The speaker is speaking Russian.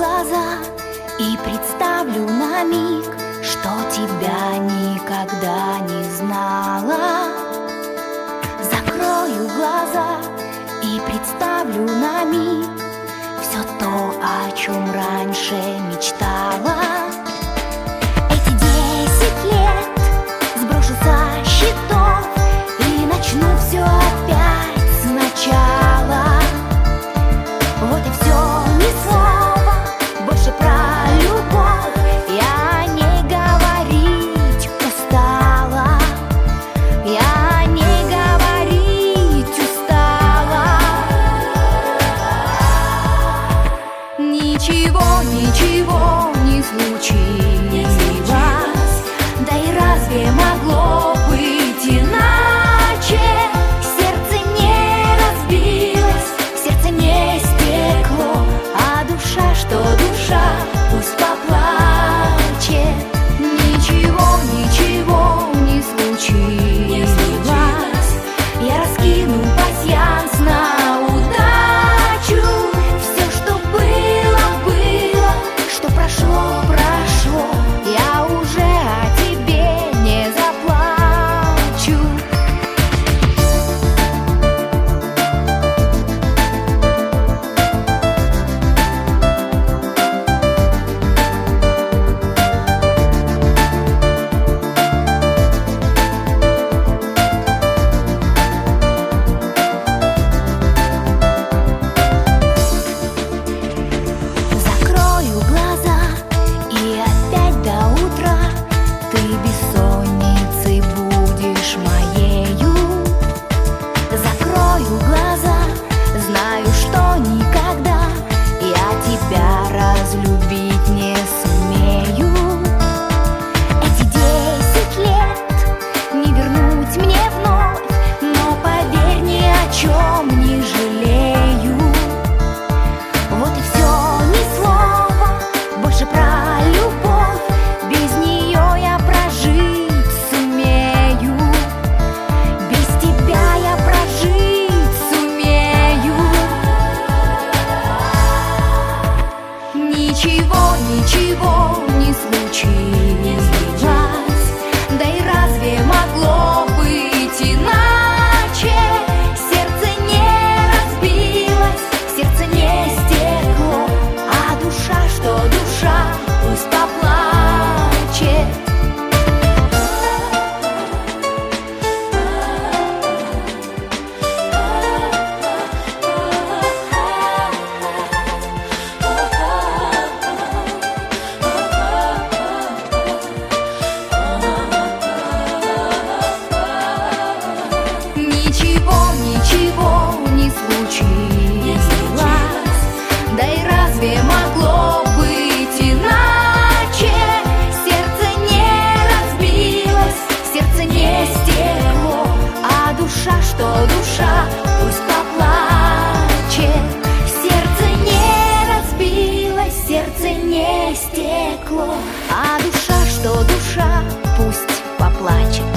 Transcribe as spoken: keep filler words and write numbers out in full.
глаза и представлю на миг, что тебя никогда не знала. Закрою глаза и представлю на миг все то, о чем раньше мечтала. Эти десять лет сброшу со счетов и начну все опять сначала. Вот и все, ни слова больше про любовь я о ней говорить устала. Я о ней говорить устала. Ничего, ничего не случилось, да и разве могло быть иначе? Сердце не разбилось, сердце не стекло, а душа, что душа, пусть поплачет. Ничего, ничего не случилось, я раскину пасьянс на удачу. Все, что было, было, что прошло, прошло, я уже о тебе не заплачу. Закрою глаза и опять до утра ты бессонницей будешь моею. Закрою глаза, знаю, что никогда я тебя разлюбить не сумею. Эти десять лет не вернуть мне вновь, но поверь, ни о чем не жалею. Вот и все, ни слова больше про любовь, без нее я прожить сумею. Без тебя я прожить сумею. Ничего, ничего не случилось, да и разве могло быть иначе? Сердце не разбилось, сердце не стекло, а душа, что душа, пусть поплачет. Ничего, ничего не случилось, да и разве могло быть иначе? Сердце не разбилось, сердце не стекло, а душа, что душа, пусть поплачет. Сердце не разбилось, сердце не стекло, а душа, что душа, пусть поплачет.